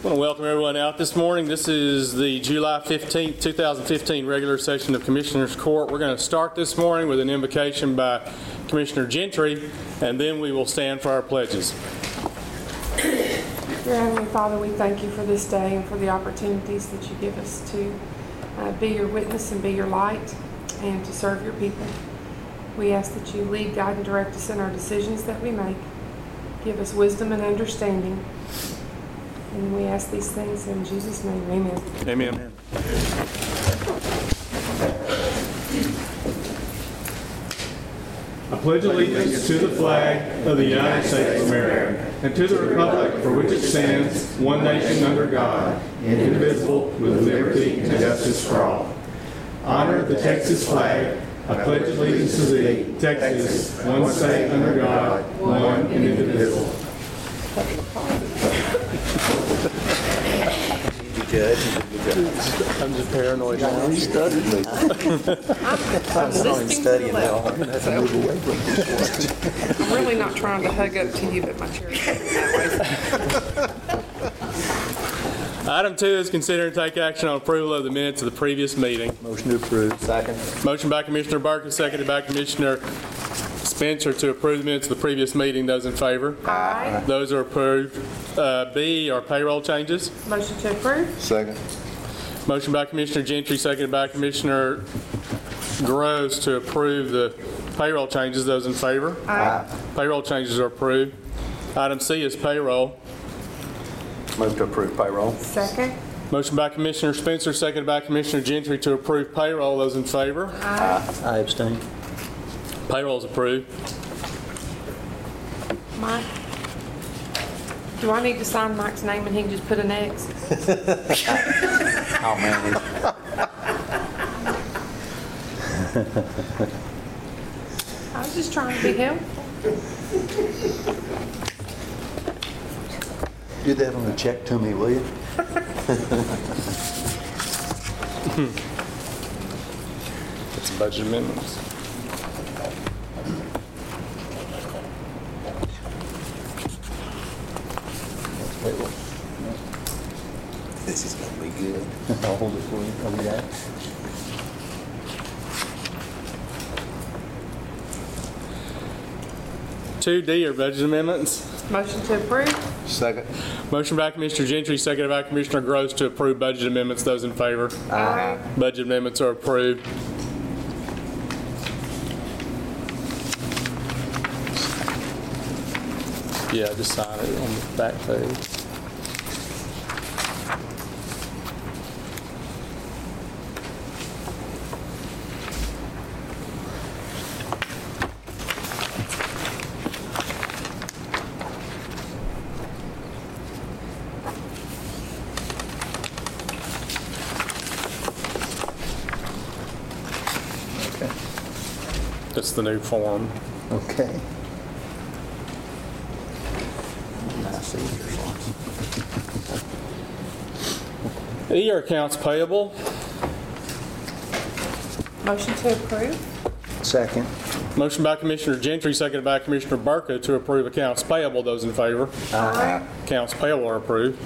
I want to welcome everyone out this morning. This is the July 15th, 2015 regular session of Commissioners Court. We're going to start this morning with an invocation by Commissioner Gentry, and then we will stand for our pledges. Dear Heavenly Father, we thank you for this day and for the opportunities that you give us to be your witness and be your light and to serve your people. We ask that you lead, guide, and direct us in our decisions that we make. Give us wisdom and understanding. And we ask these things in Jesus' name. Amen. Amen. I pledge allegiance to the flag of the United States of America and to the republic for which it stands, one nation under God, indivisible, with liberty and justice for all. Honor the Texas flag. I pledge allegiance to thee, Texas, one state under God, one and indivisible. I'm just paranoid now. You studied me. I'm studying now. I'm really not trying to hug up to you, but my chair is that way. Item 2 is consider and take action on approval of the minutes of the previous meeting. Motion to approve. Second. Motion by Commissioner Burke, seconded by Commissioner Spencer to approve the minutes of the previous meeting. Those in favor? Aye. Those are approved. B are payroll changes. Motion to approve. Second. Motion by Commissioner Gentry, seconded by Commissioner Groves to approve the payroll changes. Those in favor? Aye. Payroll changes are approved. Item C is payroll. Move to approve payroll. Second. Motion by Commissioner Spencer, seconded by Commissioner Gentry to approve payroll. Those in favor? Aye. I abstain. Payroll is approved. Mike, do I need to sign Mike's name and he can just put an X? Oh, man. I was just trying to be helpful. Do that on a check to me, will you? It's budget amendments. This is going to be good. I'll hold it for you. Oh, yeah. 2D are budget amendments. Motion to approve. Second. Motion by Commissioner Gentry, seconded by Commissioner Groves to approve budget amendments. Those in favor? Aye. Budget amendments are approved. Yeah, just sign it on the back page. That's the new form. Okay. E are accounts payable. Motion to approve. Second. Motion by Commissioner Gentry, seconded by Commissioner Burka to approve accounts payable. Those in favor? Aye. Accounts payable are approved.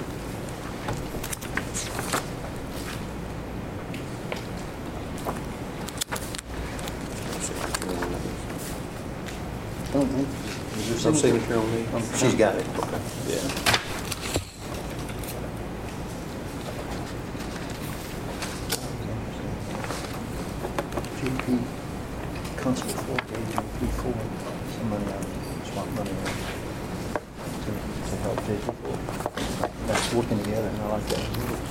Is there some signature on me? She's got it. Yeah. GP Constable 4, GP 4. Some money out. Swap money out. To help people. That's working together, and I like that.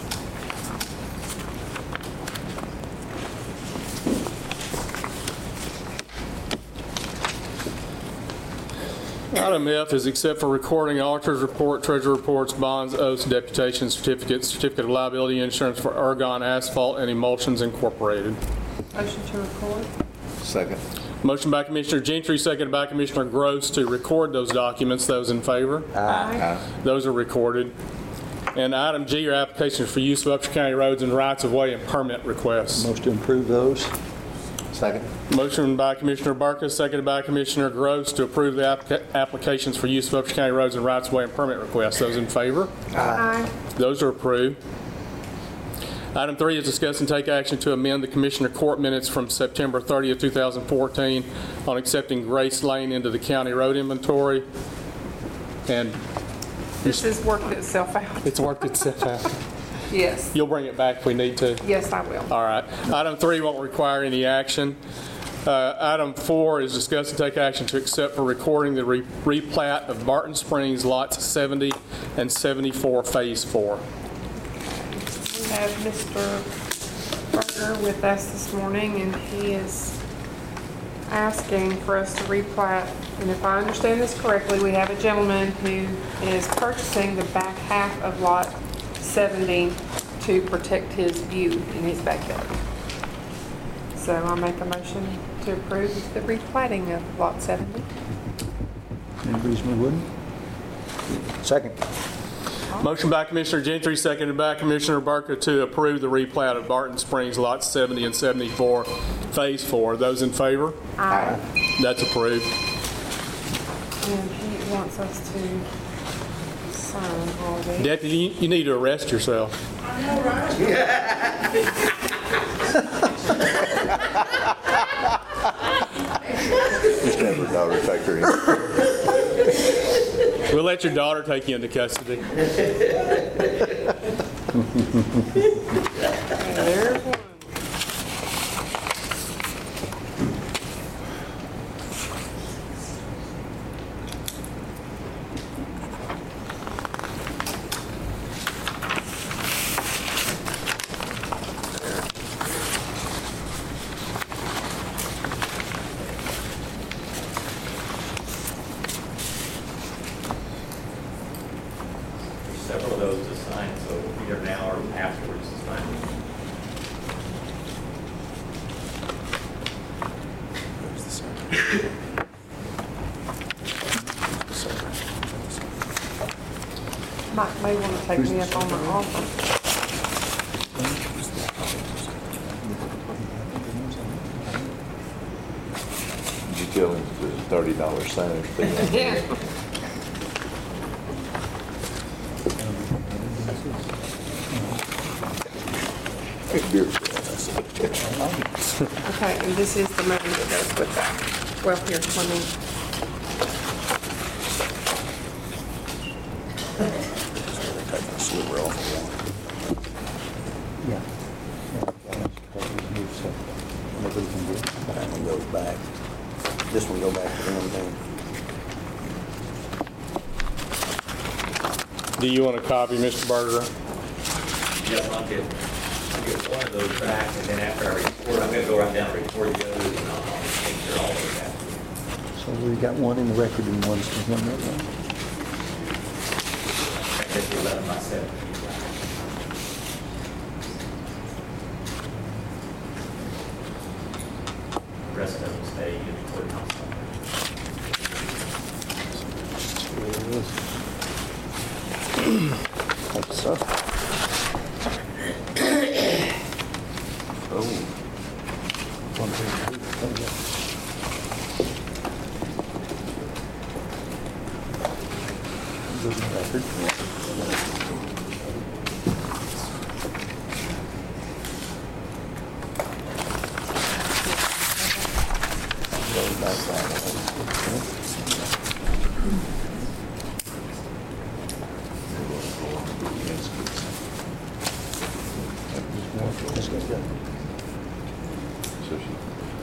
Item F is except for recording auditor's report, treasurer reports, bonds, oaths, deputation certificates, certificate of liability insurance for Ergon Asphalt and Emulsions Incorporated. Motion to record. Second. Motion by Commissioner Gentry, seconded by Commissioner Groves to record those documents. Those in favor? Aye. Those are recorded. And item G are applications for use of Upshur County roads and rights of way and permit requests. Motion to approve those. Second. Motion by Commissioner Barkus, seconded by Commissioner Gross to approve the applications for use of Upshur County roads and rights-of-way and permit requests. Those in favor? Aye. Those are approved. Item 3 is discuss and take action to amend the Commissioner Court minutes from September 30th, 2014 on accepting Grace Lane into the county road inventory. And This has worked itself out. it's worked itself out. Yes. You'll bring it back if we need to. Yes, I will. All right. Item 3 won't require any action. Item 4 is discuss and take action to accept for recording the replat of Barton Springs lots 70 and 74, Phase 4. We have Mr. Berger with us this morning, and he is asking for us to replat. And if I understand this correctly, we have a gentleman who is purchasing the back half of lot 70 to protect his view in his backyard. So I'll make a motion to approve the replatting of lot 70. Any reason we wouldn't? Second. Motion by Commissioner Gentry, seconded by Commissioner Barker to approve the replat of Barton Springs lots 70 and 74, Phase 4. Those in favor? Aye. That's approved. And he wants us to sign all these. Deputy, you need to arrest yourself. Just have her daughter take her in. We'll let your daughter take you into custody. There's one. Several of those to sign, so either now or afterwards to sign. Mike may want to take me up on my offer. Did you tell him the $30 signing fee? Yeah. Okay, and this is the money that goes with that. Well, here, let me. Sliver off of Yeah. Nobody can do it. one. That one goes back. This one go back to them then. Do you want a copy, Mr. Berger? Yes, I'll get one of those back, and then after I record, I'm gonna go right down and record the others, and I'll make sure all of that. So we got one in the record and one's to him right now. I guess you'll let them myself. The rest of them stay in the courthouse. Like so. Oh, One, two, three. Oh, yeah. Goes in the record. goes back that Let's go. way. So she.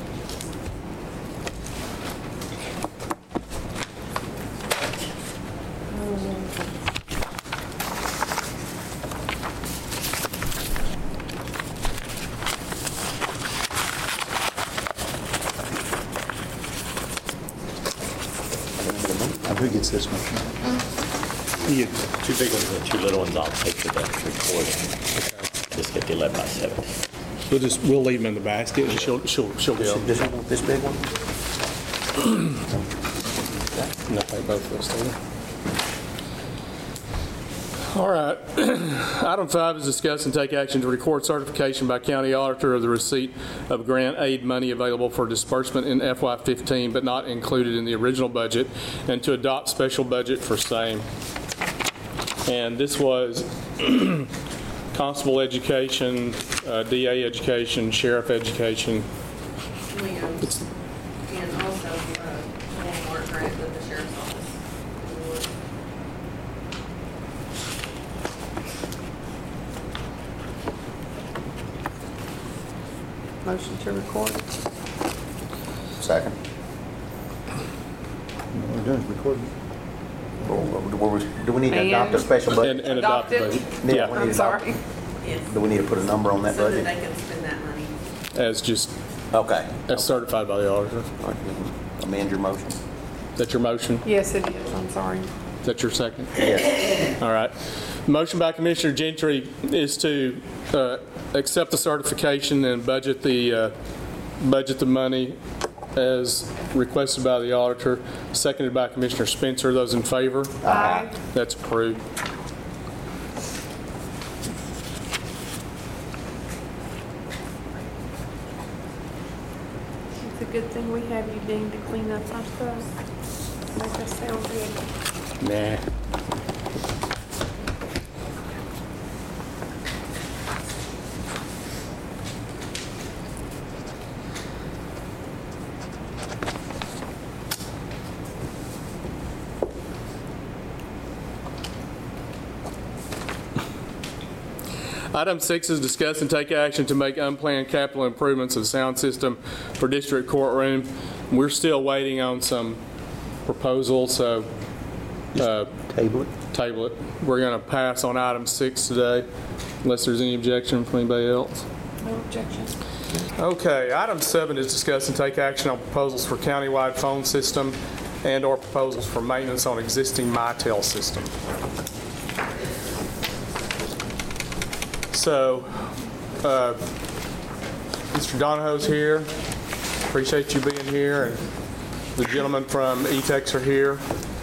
Now, who gets this one? You. Two big ones and two little ones, I'll take to the recording. Just get the 11 by 7. We'll leave them in the basket, and she'll get them. Does he want this big one? No, they both will stay. All right. Item 5 is discuss and take action to record certification by county auditor of the receipt of grant aid money available for disbursement in FY15 but not included in the original budget, and to adopt special budget for same. And this was constable education, DA education, sheriff education. And also Walmart grant with the sheriff's office. Motion to record. Second. All we're doing is recording. Do we need to adopt a And- special budget? And adopt the Adopt budget. it. Yeah, we Yeah, need I'm to sorry. Yes. Do we need to put a number on that So that budget? they can spend that money. as just, Okay. as certified by the auditor. All right, amend your motion. Is that your motion? Yes, it is. I'm sorry. Is that your second? Yes. All right. Motion by Commissioner Gentry is to accept the certification and budget the money as requested by the auditor, seconded by Commissioner Spencer. Those in favor? Aye. That's approved. It's a good thing we have you, Dean, to clean up our stuff. Make us sound good. Nah. Item 6 is discuss and take action to make unplanned capital improvements of the sound system for district courtroom. We're still waiting on some proposals, so Table it. table it. We're going to pass on item 6 today, unless there's any objection from anybody else. No objection. Okay, item 7 is discuss and take action on proposals for countywide phone system and/or proposals for maintenance on existing Mitel system. So, Mr. Donahoe's here. Appreciate you being here, and the gentlemen from ETEX are here.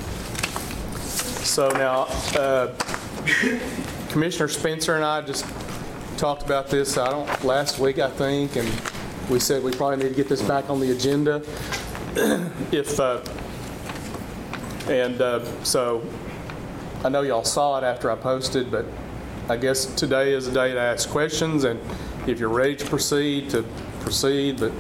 So now, Commissioner Spencer and I just talked about this, last week, I think, and we said we probably need to get this back on the agenda. So I know y'all saw it after I posted, but I guess today is the day to ask questions, and if you're ready to proceed, but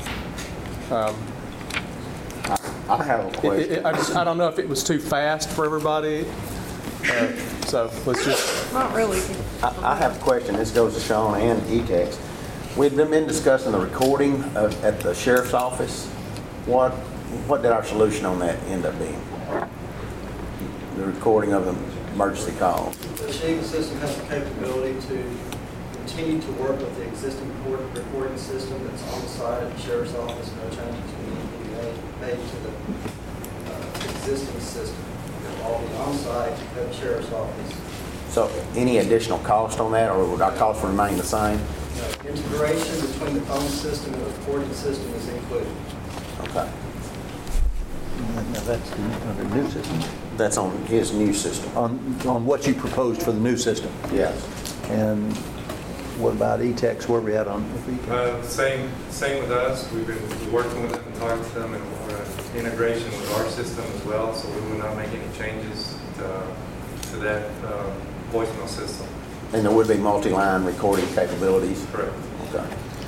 I have a question. I don't know if it was too fast for everybody, so let's just, Not really. I have a question. This goes to Sean and ETEX. We've been discussing the recording at the sheriff's office. What did our solution on that end up being? The recording of the emergency calls. The Shiva system has the capability to continue to work with the existing recording system that's on site at the sheriff's office. No changes need to be made to the existing system. It'll all be on site at the sheriff's office. So any additional cost on that, or would our cost remain the same? Integration between the phone system and the recording system is included. Okay. Now, that's the new system. That's on his new system. On what you proposed for the new system. Yes. And what about ETEX? Where are we at on ETEX? Same with us. We've been working with them and talking to them, and integration with our system as well, so we will not make any changes to that voicemail system. And there would be multi-line recording capabilities? Correct. Okay.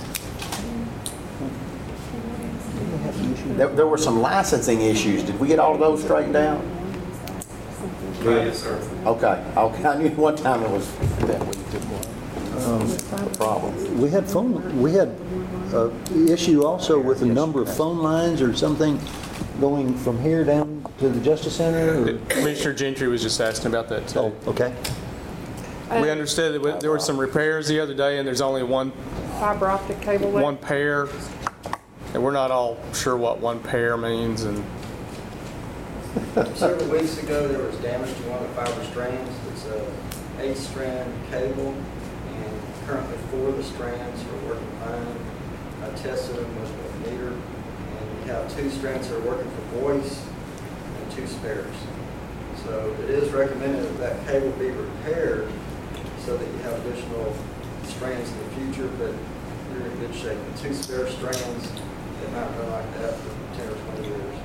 There were some licensing issues. Did we get all of those straightened out? Yes, sir. Okay. I knew one time it was that a problem. We had issue also with a number of phone lines or something going from here down to the Justice Center? Or? Commissioner Gentry was just asking about that too. Oh, okay. We understood that there were some repairs the other day, and there's only one Fiber optic cable left. pair, and we're not all sure what one pair means. And Several weeks ago, there was damage to one of the fiber strands. It's a 8-strand cable, and currently 4 of the strands are working fine. I tested them with a meter, and we have 2 strands that are working for voice and 2 spares. So it is recommended that that cable be repaired so that you have additional strands in the future, but you're in good shape. The 2 spare strands, they might run like that for 10 or 20 years.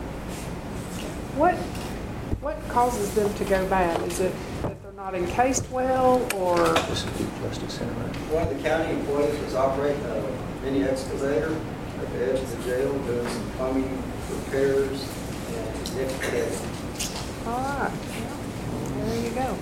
What causes them to go bad? Is it that they're not encased well, or? This is the Justice Center, right? One of the county employees was operating a mini excavator at the edge of the jail, doing some plumbing repairs and nicked the cable. All right, well, there you go.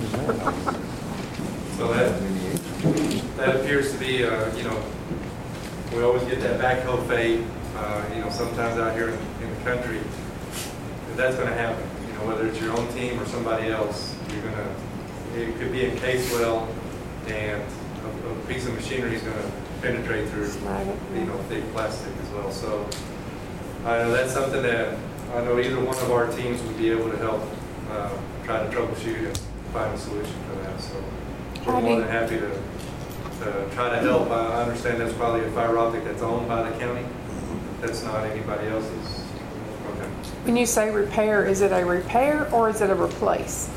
So that appears to be, you know, we always get that backhoe fade, you know, sometimes out here in the country. That's going to happen, you know, whether it's your own team or somebody else. It could be encased well, and a piece of machinery is going to penetrate through, you know, thick plastic as well. So I know that's something that I know either one of our teams would be able to help try to troubleshoot and find a solution for that. So we're more than happy to try to help. I understand that's probably a fiber optic that's owned by the county. That's not anybody else's. Okay. When you say repair, is it a repair or is it a replace?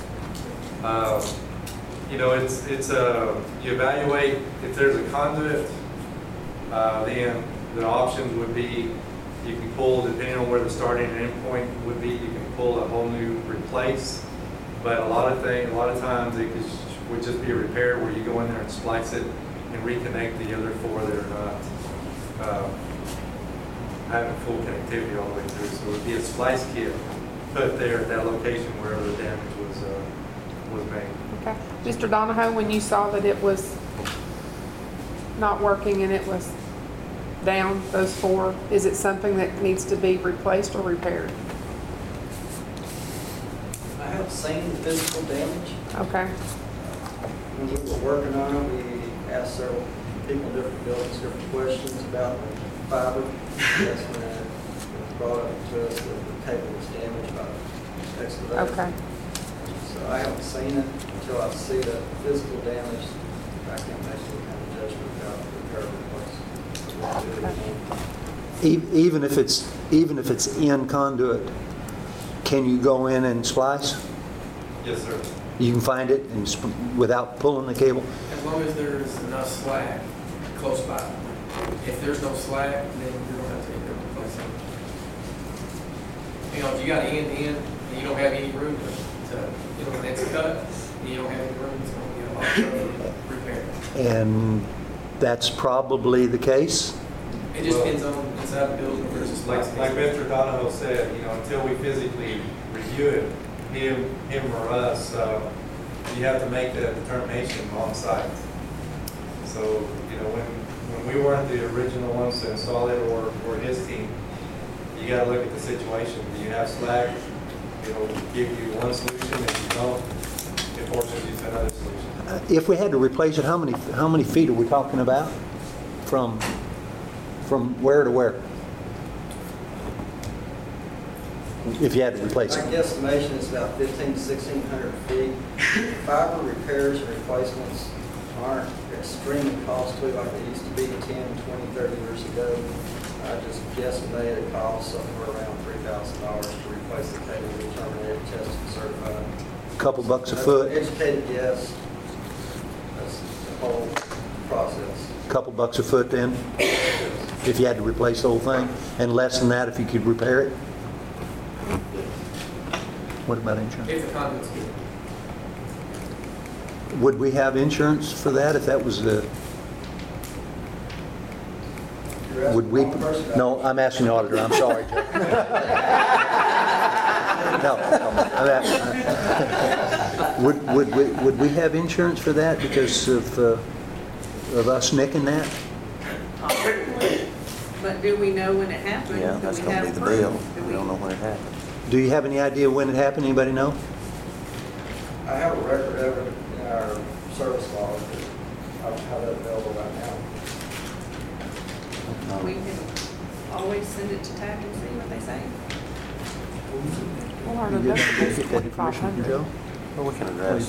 You know, it's you evaluate if there's a conduit, then the options would be you can pull, depending on where the starting and end point would be, you can pull a whole new replace. But a lot of times it would just be a repair where you go in there and splice it and reconnect the other 4 that are not having full connectivity all the way through. So it would be a splice kit put there at that location wherever the damage was made. Okay. Mr. Donahoe, when you saw that it was not working and it was down, those 4, is it something that needs to be replaced or repaired? I haven't seen the physical damage. Okay. When we were working on it, we asked several people in different buildings different questions about the fiber. That's when it was brought up to us that the cable was damaged by the excavator. Okay. So I haven't seen it until I see the physical damage. I can't make any kind of judgment about repair or replace. Even if it's in conduit, can you go in and splice? Yes, sir. You can find it and without pulling the cable? As long as there's enough slack close by. If there's no slack, then you're going to have to replace it. You know, if you got end to end and you don't have any room to you know, when it's cut, and you don't have any room, it's going to be a lot of trouble to repair. And that's probably the case? It just depends on inside the building versus Like Mr. Donahoe said, you know, until we physically review it, him or us, you have to make that determination on site. So, you know, when we weren't the original ones to install it or his team, you got to look at the situation. Do you have slack? It'll give you one solution. If you don't, it forces you to another solution. If we had to replace it, how many feet are we talking about? From where to where? If you had to replace My it. guesstimation is about 1,500 to 1,600 feet. Fiber repairs and replacements aren't extremely costly like they used to be 10, 20, 30 years ago. I just guesstimate it costs somewhere around $3,000 to replace the cable we terminated, tested, and certified. A couple bucks a That's foot? an educated guess. That's the whole process. Couple bucks a foot then, if you had to replace the whole thing, and less than that if you could repair it? What about insurance? If the conduit's good. Would we have insurance for that if that was the, You're asking would we? the wrong person. No, I'm asking the auditor, I'm sorry, Joe. No, I'm asking. Would we have insurance for that because of us nicking that? But do we know when it happened? Yeah, Do that's we gonna have be the proof? deal. Do We don't know when it happened. Do you have any idea when it happened? Anybody know? I have a record of it in our service log, but I don't have that available right now. We can always send it to TAC and see what they say. Well, our You get deductible is that information from 2,500. Joe? Well, we can What do you address.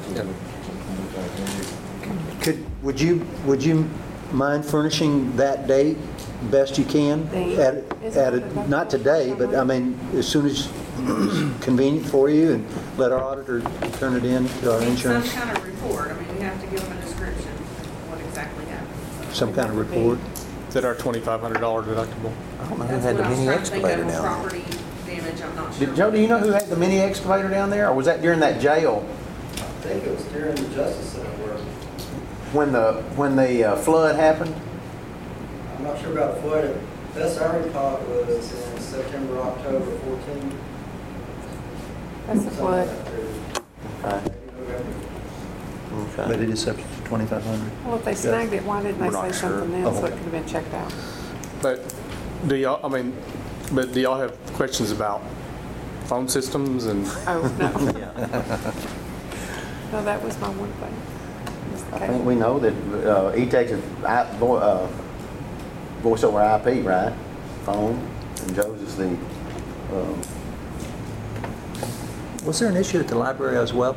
think? Would you mind furnishing that date best you can? Date? At Is it not today, but I mean, as soon as convenient for you and let our auditor turn it in to our Some insurance? kind of report, I mean, we have to give them a description of what exactly happened. Some kind of report? Is that our $2,500 deductible? I don't know who That's had the what I was mini trying to think excavator of, down there. property damage, I'm not sure. Joe, do you know who had the mini excavator down there, or was that during that jail? I think it was during the Justice Center work. When the flood happened? I'm not sure about the flood. Best I recall was in September, October 14. That's the flood. Okay. But Okay. it is subject to 2,500. Well, if they snagged it, why didn't they We're not say sure. something else Oh. that could have been checked out? But do y'all have questions about phone systems and? Oh, no. No, that was my one thing. was the I think cable. we know that E-Tex is voice over IP, right? Phone, and Joe's is the, Was there an issue at the library as well?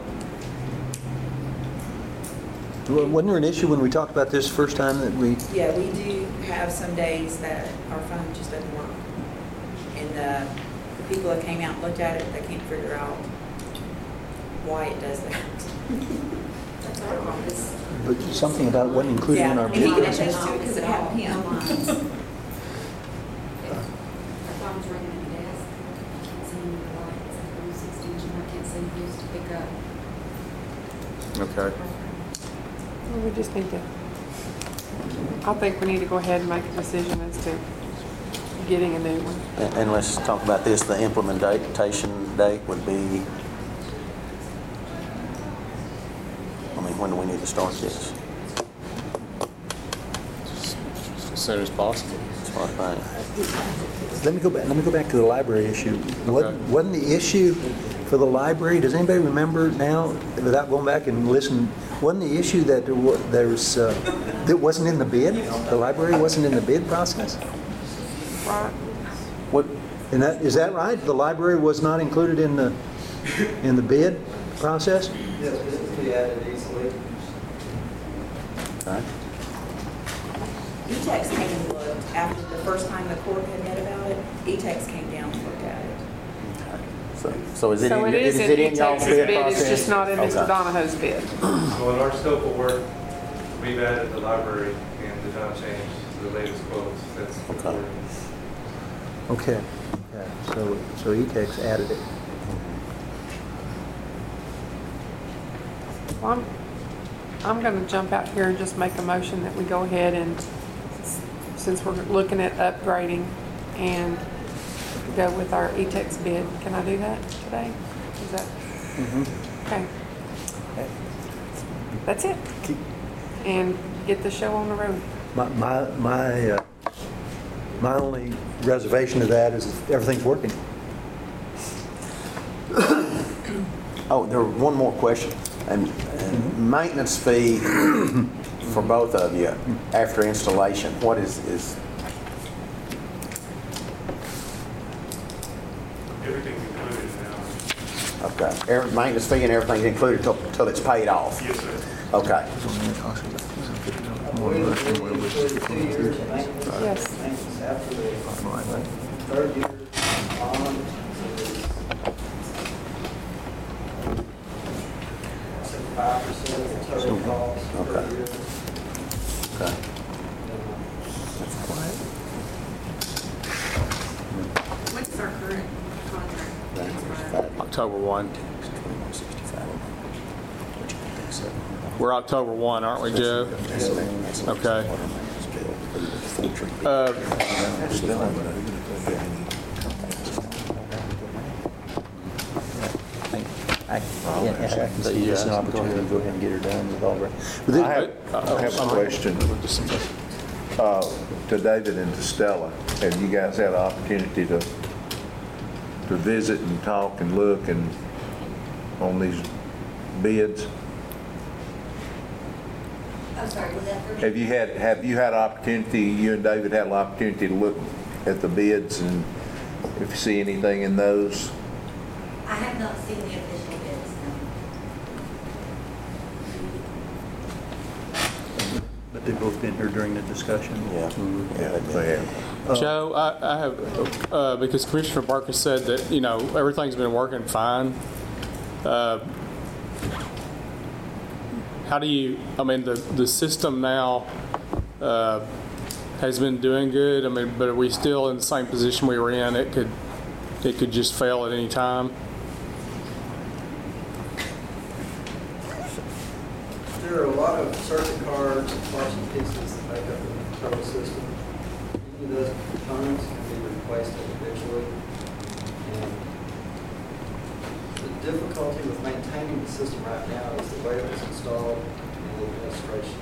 Wasn't there an issue when we talked about this first time that we, Yeah, we do have some days that our phone just doesn't work. And the people that came out and looked at it, they can't figure out why it does that. That's our office. but something about it wasn't included in Yeah, our and he bid? can attest to it because it happened to him. Our phone's ringing at the desk, can't see any lights, it's 16, I can't see who's to pick up. Okay. Well, we just need to, I think we need to go ahead and make a decision as to getting a new one. and let's talk about this, the implementation date would be, I mean, when do we need to start this? As soon as possible. That's what I think. Let me go back to the library issue. Wasn't the issue for the library, does anybody remember now, without going back and listening, wasn't the issue that that wasn't in the bid? The library wasn't in the bid process? Right? What, And is that right? The library was not included in the bid process? Yes, it can be added easily. okay. E-Tex came and looked after the first time the court had met about it. E-Tex came down and looked at it. So is it So in, it is is it in in y'all's E-Tex's bid bid, process? it's just not in Mr. Okay. Donahoe's bid. So in our scope of work, we've added the library and did not change to the latest quotes. That's Okay. Okay. So E-Tex added it. Well, I'm going to jump out here and just make a motion that we go ahead and, since we're looking at upgrading, and go with our E-Tex bid. Can I do that today? Is that? Okay. That's it. And get the show on the road. My only reservation to that is if everything's working. Oh, there was one more question. And maintenance fee for both of you after installation, what is Everything's included now. okay? Maintenance fee and everything's included till it's paid off? Yes, sir. Okay. I believe it's usually 2 years of maintenance. Yes. Maintenance after the third year on. 5% of the total cost per Okay. year. Okay. What's our current contract? October 1. We're October 1, aren't we, Joe? Okay. I can see an opportunity to go ahead and get her done with all the rest. I have a question to David and to Stella. Have you guys had an opportunity to visit and talk and look and on these bids? I'm sorry, was that for me? Have you had opportunity, you and David had an opportunity to look at the bids and if you see anything in those? I have not seen the official bids, no. they've both been here during the discussion. Yeah. Yeah, they have. Joe, I have, because Commissioner Barker said that, you know, everything's been working fine. How do you, I mean, the system now has been doing good. I mean, but are we still in the same position we were in? It could just fail at any time. There are a lot of circuit cards and parts and pieces that make up the total system. Any of those components can be replaced individually. And the difficulty with maintaining the system right now is the way it was installed and the administration.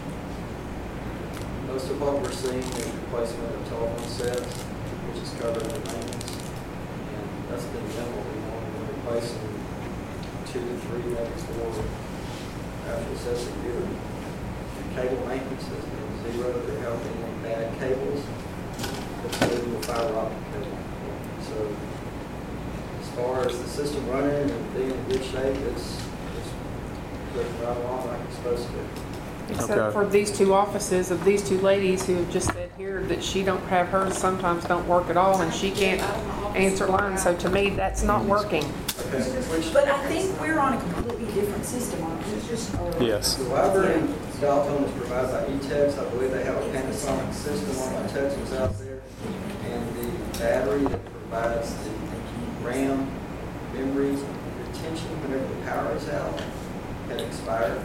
Most of what we're seeing is replacement of telephone sets, which is covered in maintenance. And that's been minimal. We want to replace them 2 to 3, maybe 4. After sets a year. Cable maintenance has been zero. There haven't been any bad cables. It's moving the fiber optic cable. So as far as the system running and being in good shape, it's working right along like it's supposed to. Except for these two offices of these two ladies who have just said here that she don't have hers, sometimes don't work at all, and she can't answer lines. So to me, that's not working. But I think we're on a completely different system on it. Yes. The library in Dalton is provided by eTex. I believe they have a Panasonic system on my text was out there. And the battery that provides the RAM memory retention whenever the power is out had expired.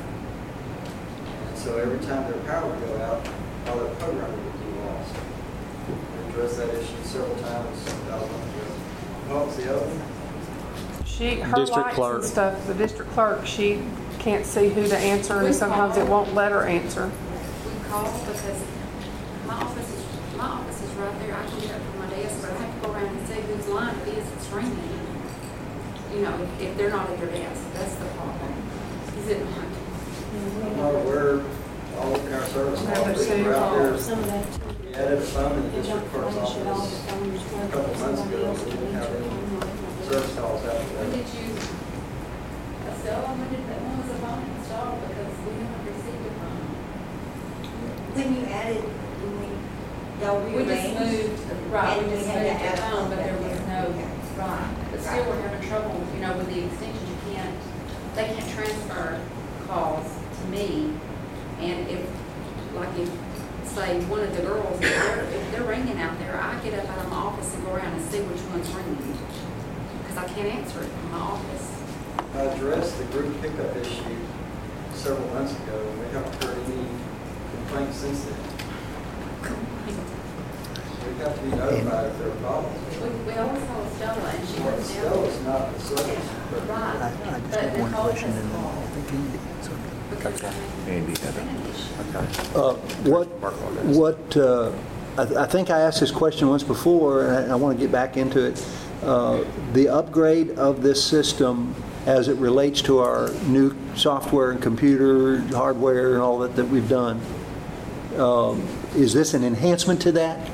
And so every time their power would go out, all their programming would be lost. We addressed that issue several times about a month ago. What was the other one? Her District lights clerk. and stuff, the district clerk, she can't see who to answer, and sometimes it won't let her answer. We call because my office is right there. I can get up from my desk, but I have to go around and see whose line it is that's ringing. You know, if they're not at their desk, that's the problem. Is it not? I'm not aware, all of our service offices are out there. We added a phone in the district clerk's office a couple months ago. We didn't have any service calls out When there. did you, Estella, when was the phone installed? Because we haven't received a phone. When you added, y'all We just rearranged. moved, right, and we just had to moved the add phone, but there was there. no, Okay. right. But still, we're having trouble, you know, with the extensions, they can't transfer calls to me. And if, say, one of the girls, if they're ringing out there, I get up out of my office and go around and see which one's ringing. Because I can't answer it from my office. I addressed the group pickup issue several months ago, and we haven't heard any complaints since then. We have to be notified if there are problems. We always call Estella, and she Well, was down. Still, it's not the service. Right. I just But have one Nicole question, has and then I called. think Andy answered. Because I mean, Andy had I think I asked this question once before, and I want to get back into it. The upgrade of this system as it relates to our new software and computer hardware and all that we've done, is this an enhancement to that?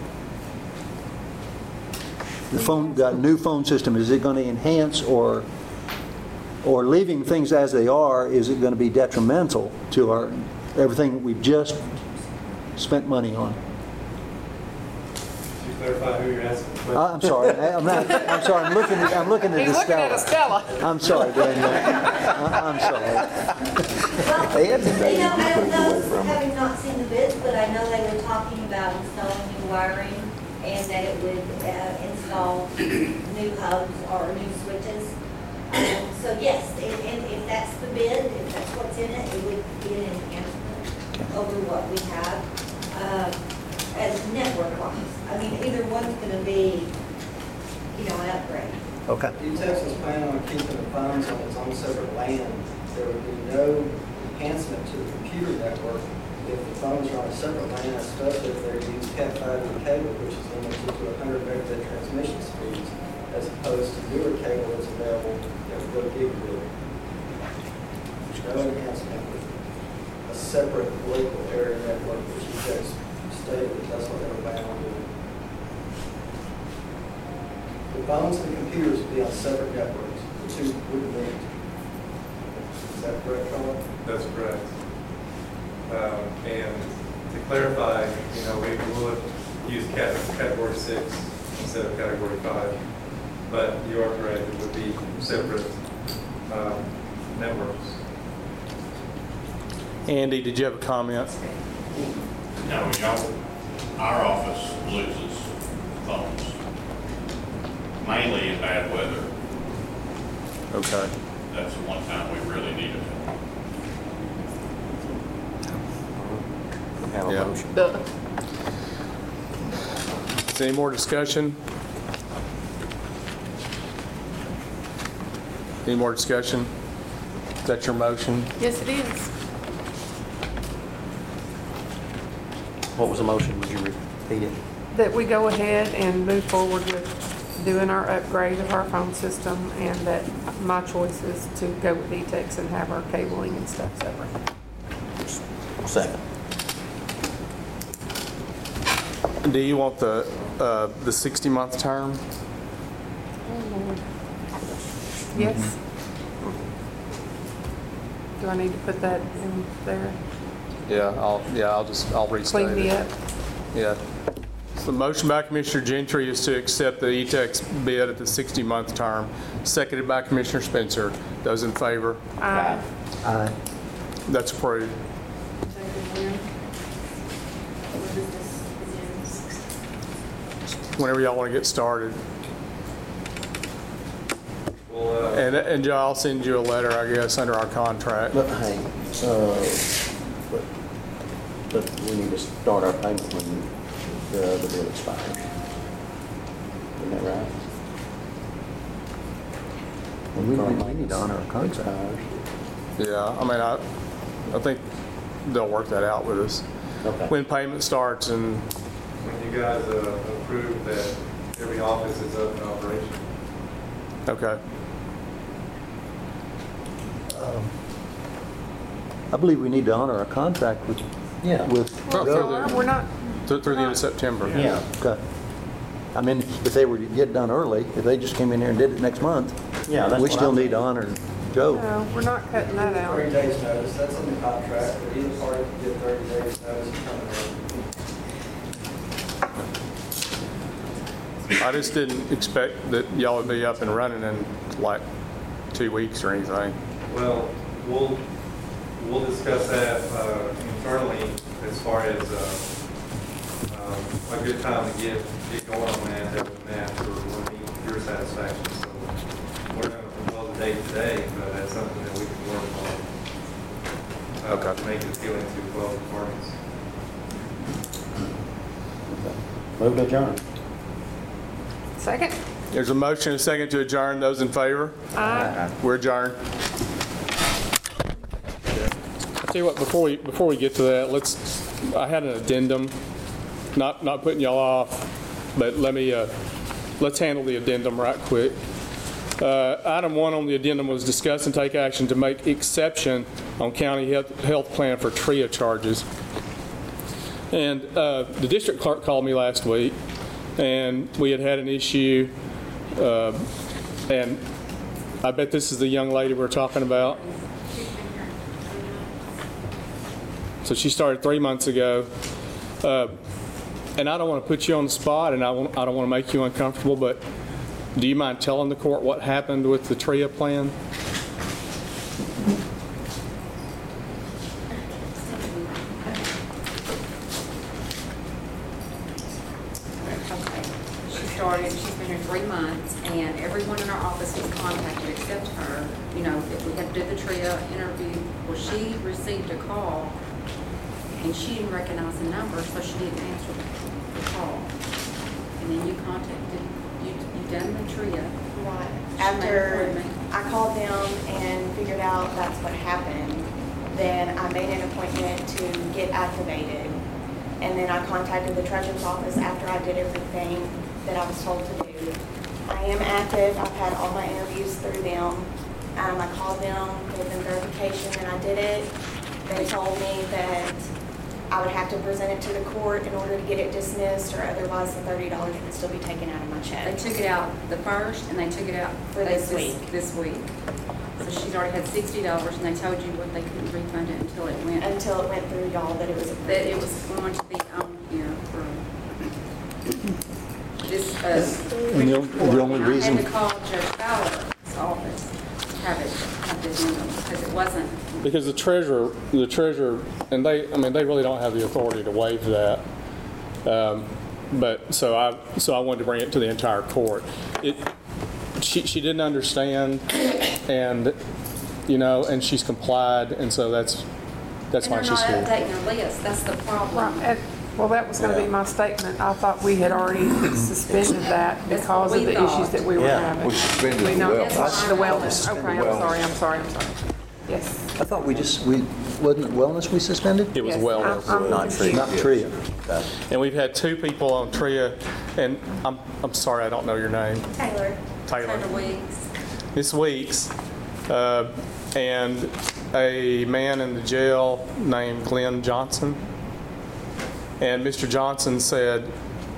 The new phone system, is it going to enhance or leaving things as they are, is it going to be detrimental to everything that we've just spent money on? Could you clarify who you're asking? I'm sorry. I'm sorry. I'm looking at He's looking at Estella. Estella. I'm sorry, Daniel. I'm sorry. Well, you know, I don't know, having not seen the bids, but I know they were talking about installing new wiring and that it would install new hubs or new switches. So yes, and if that's the bid, if that's what's in it, it would be an enhancement over what we have as network-wise. I mean, either one's going to be, you know, an upgrade. Okay. eTex is planning on keeping the phones on its own separate LAN. There would be no enhancement to the computer network if the phones are on a separate LAN, especially if they're using Cat5 cable, which is limited to 100 megabit transmission speeds, as opposed to newer cable that's available that would go gigabit. No enhancement with a separate local area network, which eTex stated that that's what they were planning on doing. The phones and computers would be on separate networks. The two wouldn't meet. Is that correct, Carl? That's correct. And to clarify, we will use category 6 instead of category 5. But you are correct, it would be separate networks. Andy, did you have a comment? No, our office loses phones, mainly in bad weather. Okay. That's the one time we really needed it. Have a Yeah. motion. Is there any more discussion? Any more discussion? Is that your motion? Yes, it is. What was the motion? Would you repeat it? That we go ahead and move forward with doing our upgrade of our phone system, and that my choice is to go with E-Tex and have our cabling and stuff separate. Second. Do you want the 60-month term? Yes. Do I need to put that in there? Yeah, I'll restate Clean me it. up? Yeah. So the motion by Commissioner Gentry is to accept the E-Tex bid at the 60-month term, seconded by Commissioner Spencer. Those in favor? Aye. Aye. That's approved. Whenever y'all want to get started. Well, And Joe, I'll send you a letter, I guess, under our contract. But hey, but we need to start our payment when the bill expires. Isn't that right? We need to honor our contract. Expires. Yeah, I mean, I think they'll work that out with us. Okay. When payment starts and, when you guys approve that every office is up in operation. okay. I believe we need to honor our contract with, Yeah. with Well, Joe. We're not, Through the end of September. Yeah. Okay. I mean, if they were to get done early, if they just came in here and did it next month, Yeah, that's we what still I'm need to honor Joe. no, we're not cutting that out. 30 days notice, that's in the contract, but either party can give 30 days notice of termination. I just didn't expect that y'all would be up and running in like 2 weeks or anything. Well, we'll discuss that internally as far as a good time to get going on that would match or would meet your satisfaction. So we're going to propose a date today, but that's something that we can work on. Okay. To make it appealing to both parties. Move to adjourn. Second? There's a motion and a second to adjourn. Those in favor? Aye. We're adjourned. I'll tell you what, before we get to that, I had an addendum, not putting y'all off, but let's handle the addendum right quick. Item 1 on the addendum was discuss and take action to make exception on county health plan for TRIA charges. And the district clerk called me last week, and we had an issue, and I bet this is the young lady we're talking about. So she started 3 months ago. And I don't want to put you on the spot, and I don't want to make you uncomfortable, but do you mind telling the court what happened with the TRIA plan? She's been here 3 months, and everyone in our office was contacted except her. If we had to do the TRIA interview, well, she received a call, and she didn't recognize the number, so she didn't answer the call. And then you contacted, you done the TRIA. Right. She made an After appointment. I called them and figured out that's what happened, then I made an appointment to get activated. And then I contacted the treasurer's office after I did everything that I was told to do. I am active. I've had all my interviews through them. I called them, gave them verification, and I did it. They told me that I would have to present it to the court in order to get it dismissed, or otherwise the $30 would still be taken out of my check. They took it out the first, and they took it out For this week. This week. So she's already had $60, and they told you what they couldn't refund it until it went. Until it went through y'all that it was approved. That it was going to be on here for this, And the only reason- I had to call Judge Fowler's office to have this in them, because it wasn't. Because the treasurer, and they really don't have the authority to waive that. But, so I wanted to bring it to the entire court. She didn't understand, and, and she's complied, and so that's why she's And here. they're not updating their list, that's the problem. Right, well, that was gonna be my statement. I thought we had already suspended that That's because what of we the issues thought. that we were Yeah, having. we suspended the know- wellness. The wellness, Suspended okay, wellness. I'm sorry. Yes. I thought wasn't it wellness we suspended? It was Yes, wellness. I'm Not confused. true. Not TRIA. And we've had 2 people on TRIA, and I'm sorry, I don't know your name. Taylor. Taylor. Several weeks. This Weeks, and a man in the jail named Glenn Johnson. And Mr. Johnson said,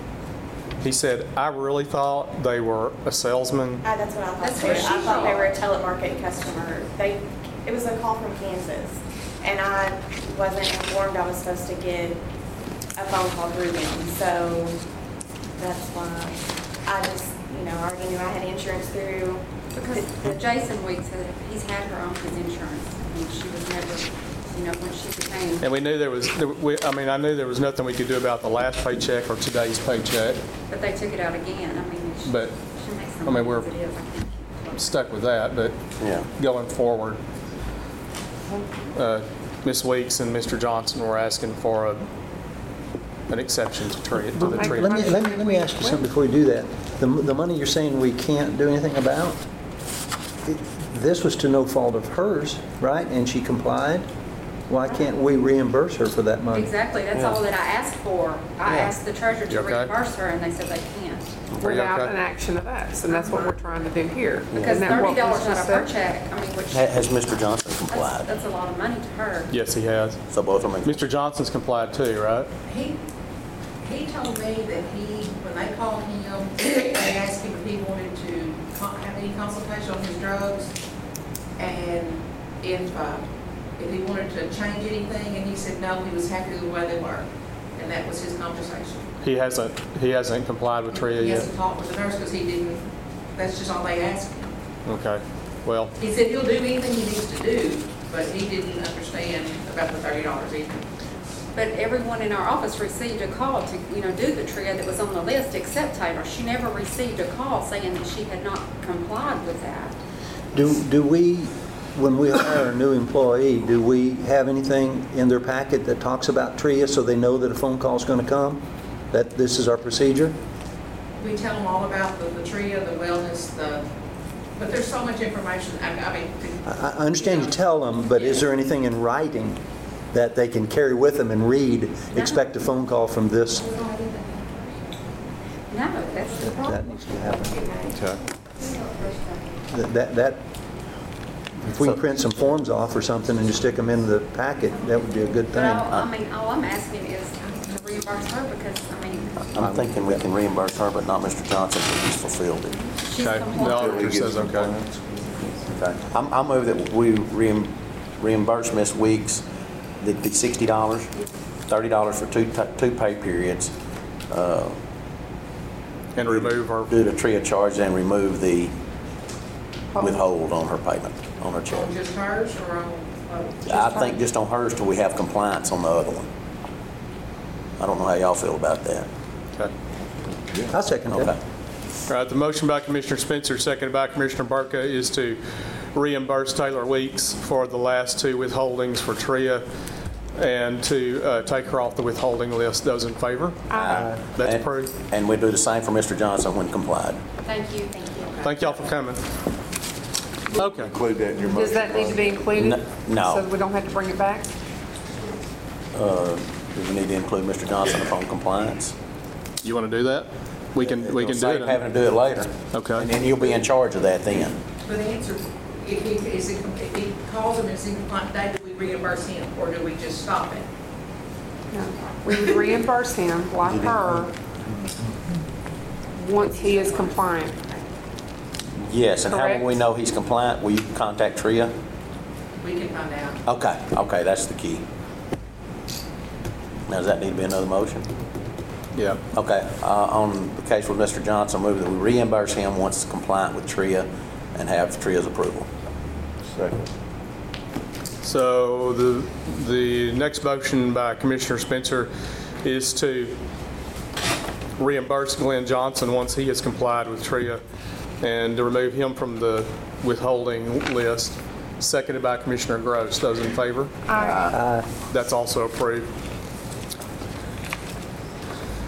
I really thought they were a salesman. That's what I thought That's too. what I she thought they thought. were a telemarketing customer. It was a call from Kansas, and I wasn't informed I was supposed to get a phone call through them. So that's why I just, I already knew I had insurance through. Because Jason Weeks, he's had her on his insurance, and she was never, when she became. And we knew I knew there was nothing we could do about the last paycheck or today's paycheck. But they took it out again, But, she makes some we're money as it is, I can't. stuck with that, but Yeah. going forward, Ms. Weeks and Mr. Johnson were asking for an exception to the TRIA. Let me ask you something before you do that. The money you're saying we can't do anything about, this was to no fault of hers, right? And she complied. Why can't we reimburse her for that money? Exactly, that's all that I asked for. I asked the treasurer You to okay? reimburse her, and they said they can't. Without okay? an action of us, and that's what we're trying to do here. Because Isn't that what $30 was out just of her said? check, which, Has Mr. Johnson complied? that's a lot of money to her. Yes, he has. So both of them. Mr. Johnson's complied too, right? He told me that when they called him, they asked him if he wanted to have any consultation on his drugs, and if he wanted to change anything, and he said no, he was happy with the way they were, and that was his conversation. He hasn't complied with TRIA He yet? hasn't talked with the nurse because he didn't, that's just all they asked him. Okay, well, He said he'll do anything he needs to do, but he didn't understand about the $30 either. But everyone in our office received a call to, do the TRIA that was on the list except Taylor. She never received a call saying that she had not complied with that. Do we, when we hire a new employee, do we have anything in their packet that talks about TRIA so they know that a phone call is going to come? That this is our procedure? We tell them all about the TRIA, the wellness, but there's so much information, I understand you tell them, but is there anything in writing that they can carry with them and read, expect a phone call from this? No, that's the problem. That needs to happen. okay. That, if we can print some forms off or something and just stick them in the packet, that would be a good thing. But all I'm asking is to reimburse her because, I'm thinking we can reimburse her, but not Mr. Johnson because he's fulfilled it. she's Okay, the compliant. auditor says okay. Okay. I move that we reimburse Ms. Weeks the $60, $30 for two pay periods. And remove her. Do the TRIA charge and remove the withhold on her payment, on her check. on just hers or on, I think just on hers till we have compliance on the other one. I don't know how y'all feel about that. Okay. I'll second Okay. that. All right, the motion by Commissioner Spencer, seconded by Commissioner Burka, is to reimburse Taylor Weeks for the last 2 withholdings for TRIA and to take her off the withholding list. Those in favor? Aye. That's And- approved. And we do the same for Mr. Johnson when complied. Thank you. Thank y'all for coming. Okay. Include that in your motion. Does that need to be included? No. So we don't have to bring it back? Do we need to include Mr. Johnson upon compliance? You want to do that? We can do Save it. having to do it later. Okay. And then you'll be in charge of that then. but the answer, if he calls him and it's in compliant today, do we reimburse him or do we just stop it? No. We reimburse him, like her, once he is compliant. Yes, and how Correct. will we know he's compliant? Will you contact TRIA? We can find out. Okay, that's the key. Now, does that need to be another motion? Yeah. Okay, on the case with Mr. Johnson, move that we reimburse him once compliant with TRIA and have TRIA's approval. Second. So the next motion by Commissioner Spencer is to reimburse Glenn Johnson once he has complied with TRIA and to remove him from the withholding list. Seconded by Commissioner Gross. Those in favor? Aye. That's also approved.